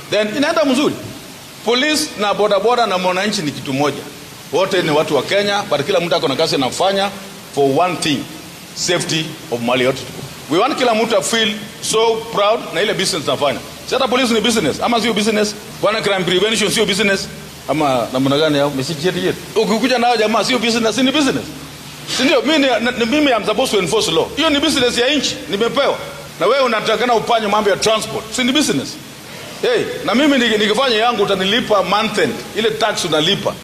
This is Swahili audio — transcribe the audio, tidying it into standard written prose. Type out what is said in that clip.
then inaenda mzuri. Police na bodaboda na mwananchi ni kitu moja. Wote ni watu wa Kenya, but kila mtu ako na kazi anafanya for one thing, safety of mali yote. We want kila mtu feel so proud na ile business nafanya. Sasa police ni business, ama sio business? Bwana, crime prevention sio business? Ama namna gani hao? Message yetu. Ukikuja nao jamaa sio business, ni business. Si ndio? Mimi am supposed to enforce law. Hiyo ni business ya nchi, nimepewa. Na wewe unatakana ufanye mambo ya transport. Si ni business? Hey, na mimi nikifanya yangu utanilipa month end. Ile tax unalipa.